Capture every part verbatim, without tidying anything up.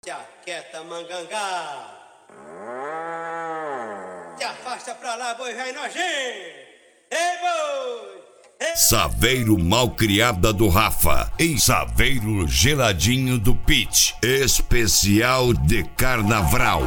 Jaqueta mangangá, te afasta pra lá, boi velho nojento. Ei, boi! Ei. Saveiro Malcriada do Rafa e Saveiro Geladinho do Pete, especial de Carnaval.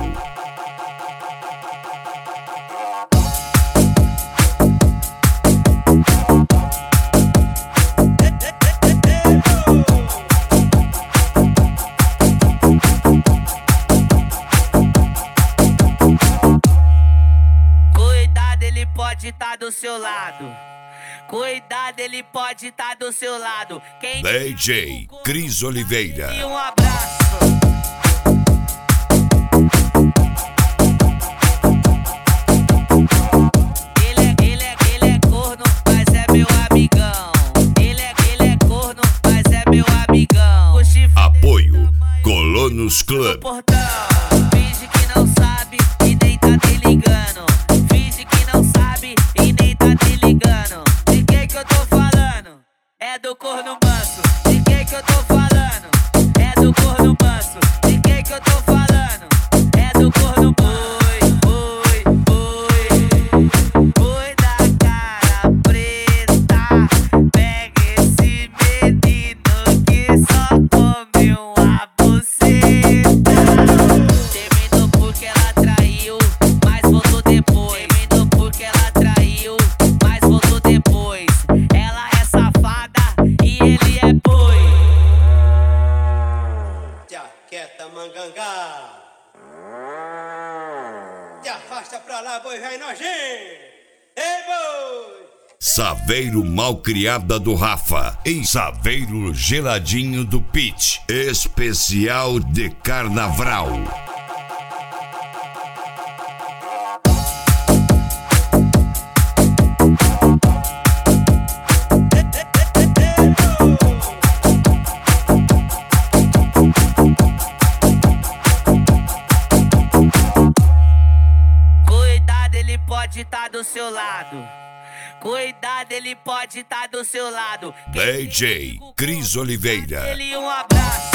Ele pode tá do seu lado. Cuidado, ele pode tá do seu lado. Quem D J Cris Oliveira. E um abraço. Ele é, ele é, ele é corno, mas é meu amigão. Ele é, ele é corno, mas é meu amigão. Apoio Colonos Club. Portão, finge que não sabe e nem tá te ligando. É do corno manso, de quem que eu tô falando? É do corno manso, de quem que eu tô falando? É do corno boi, boi, boi, boi da cara preta. Pega esse menino que só come uma buceta. Terminou porque ela traiu, mas voltou depois. Terminou porque ela traiu, mas voltou depois. Ela é safada e ele é boi. Jaqueta mangangá, te afasta pra lá, boi velho nojento. Ei, boi! Saveiro Malcriada do Rafa e Saveiro Geladinho do Pete, especial de Carnaval. Ele pode tá do seu lado. Cuidado, ele pode tá do seu lado. D J Cris Oliveira. Ele um abraço.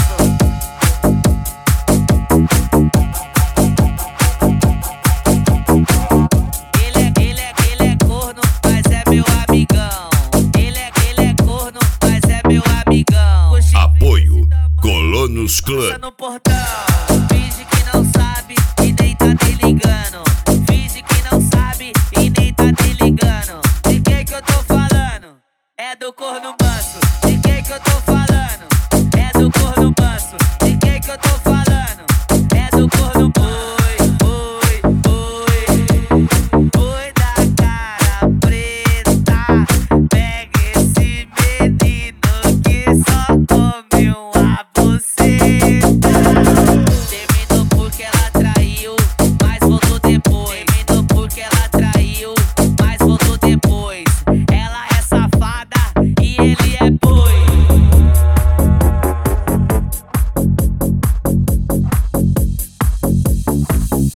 Ele é, ele é, ele é corno, mas é meu amigão. Ele é, ele é corno, mas é meu amigão. Apoio Colonos Club. No portão.